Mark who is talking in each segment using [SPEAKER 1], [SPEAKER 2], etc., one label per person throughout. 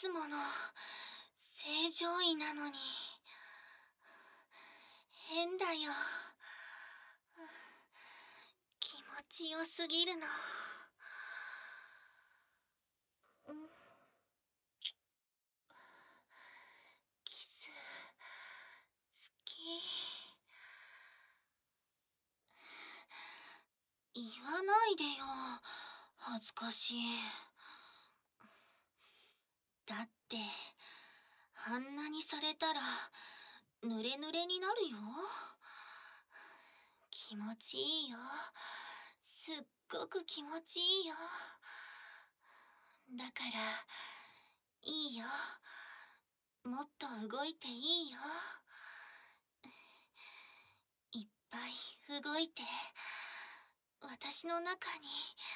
[SPEAKER 1] つもの正常位なのに変だよ。気持ちよすぎるの。キス好き。言わないでよ、恥ずかしい。だってあんなにされたら濡れ濡れになるよ。気持ちいいよ。すっごく気持ちいいよ。だからいいよ。もっと動いていいよ。いっぱい動いて私の中に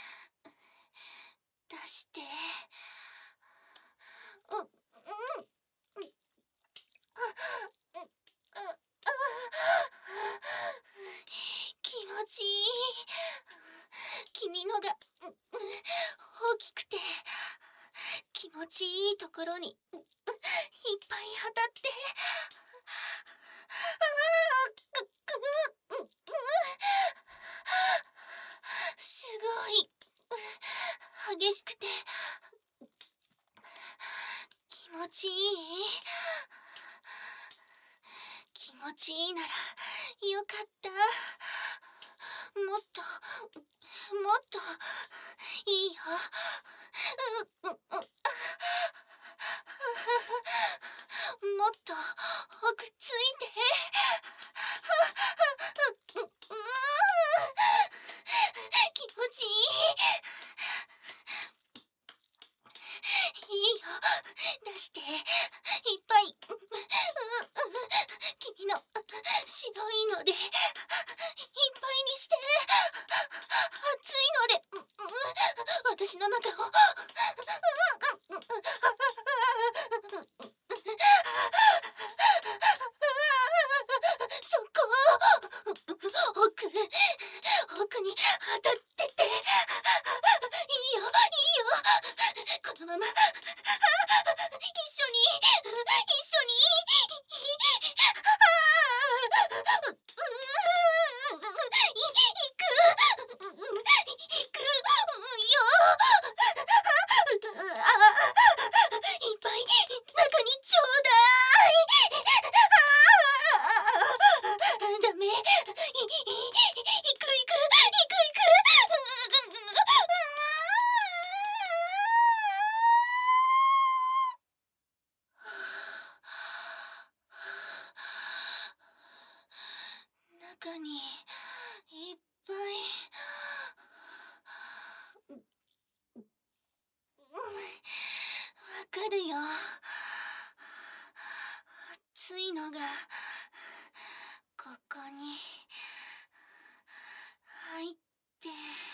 [SPEAKER 1] 出して。気持ちいい。君のが大きくて気持ちいいところにいっぱい当たって。すごい激しくて気持ちいい。気持ちいいならよかった。もっともっといいよ。もっと奥ついて。気持ちいい。いいよ、出していっぱい。君の白いのでいっぱいにして。熱いので私の中を。そこ奥に当たってて。いいよいいよ。このまま一緒に行くよ。いっぱい中にちょうだい。ダメ。行く。中にいっぱい。わかるよ。熱いのがここに入って。